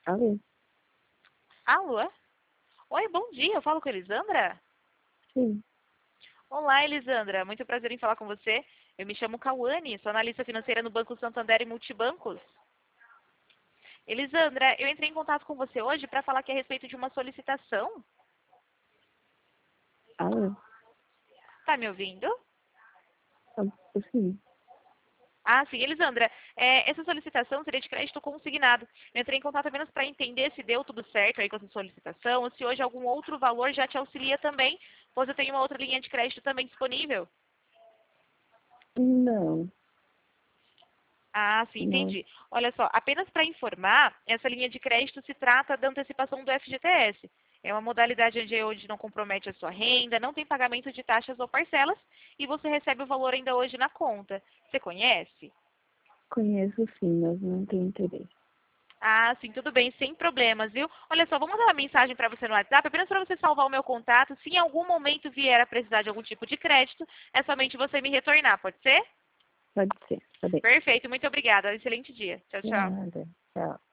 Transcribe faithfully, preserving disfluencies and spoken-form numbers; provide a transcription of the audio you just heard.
Alô? Alô? Oi, bom dia. Eu falo com a Elisandra? Sim. Olá, Elisandra. Muito prazer em falar com você. Eu me chamo Cauane, sou analista financeira no Banco Santander e Multibancos. Elisandra, eu entrei em contato com você hoje para falar aqui a respeito de uma solicitação. Alô? Tá me ouvindo? Ah, sim. Ah, sim. Elisandra, é, essa solicitação seria de crédito consignado. Eu entrei em contato apenas para entender se deu tudo certo aí com essa solicitação, ou se hoje algum outro valor já te auxilia também, pois eu tenho uma outra linha de crédito também disponível. Não, Ah, sim, não. entendi. Olha só, apenas para informar, essa linha de crédito se trata da antecipação do F G T S. É uma modalidade onde hoje não compromete a sua renda, não tem pagamento de taxas ou parcelas e você recebe o valor ainda hoje na conta. Você conhece? Conheço sim, mas não tenho interesse. Ah, sim, tudo bem, sem problemas, viu? Olha só, vou mandar uma mensagem para você no WhatsApp, apenas para você salvar o meu contato. Se em algum momento vier a precisar de algum tipo de crédito, é somente você me retornar, pode ser? Pode ser, tá bem. Perfeito, muito obrigada. Excelente dia. Tchau, De tchau. nada. Tchau.